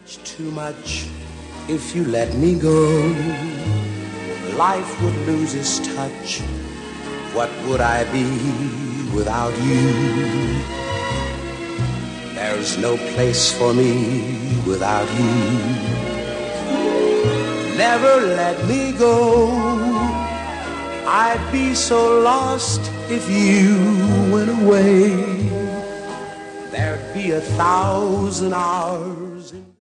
It's too much if you let me go. Life would lose its touch. What would I be without you? There's no place for me without you. Never let me go. I'd be so lost if you went away. There'd be 1,000 hours